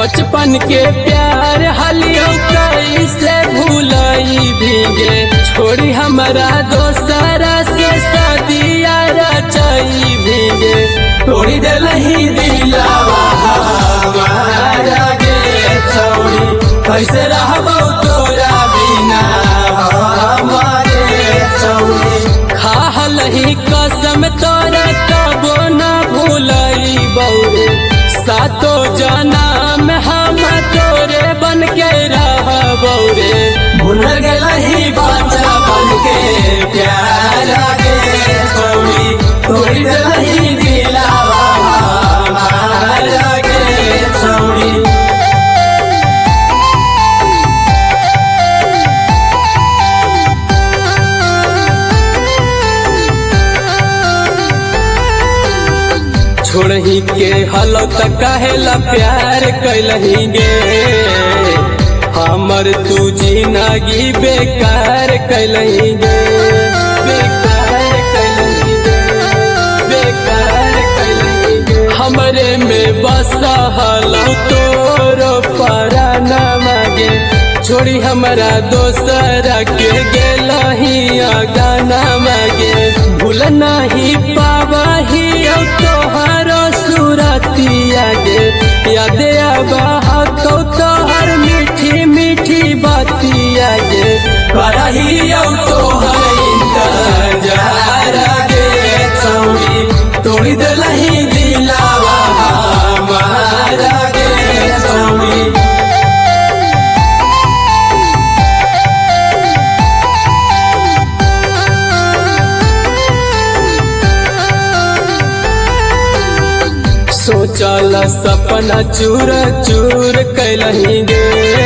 बचपन के प्यार हलियो कैसे भूलई भीगे छोड़ी हमारा दोस्तरा से शादिया रचाई भीगे तोड़ी दिलही दिलावा हमारा गे छोड़ी कैसे रहबो तोरा बिना हमारे छोड़ी खाहलही कसम तोरा कबो न भूलई बौरे सातो जन्म हम तोरे बन के रहबो रे भूल गेलही बचपन के प्यार गे छोड़ी तोड़ी दिलही दिलावा हमारा गे छोड़ी छोड़ही के हलो त कहेला प्यार कैलही गे हमर तू जिंदगी बेकार कैलही गे बेकार कैलही गे बेकार कैलही गे हमरे में बसहलो तोरो पराना मागे छोड़ी हमारा दोसरा के गेलही गाना मागे भूल नहीं पावही तोहरो सूरतिया गे याद आबा तोहर मीठी मीठी बातिया गे करही तोहर इंतजार गे छोड़ी तोड़ी दिलही दिलावा हमारा गे छोड़ी सोचल सपना चूर चूर कैलही गे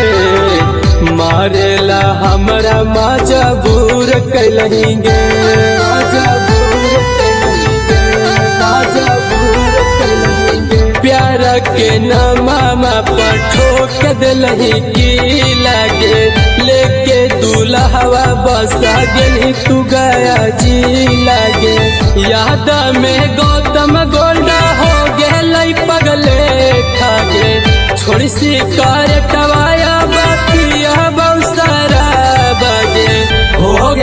मारेला हमरा मजबूर कैलही गे मजबूर कैलही गे मजबूर कैलही गे प्यार के नामा पर ठोक दिलही की लागे लेके दूल्हा बसा गेली तू गया जी लागे याद में गौतम गोल्डा हो गेलई पगले खागे छोड़ी सी कर टवाया बातिया बहुसारा बागे हो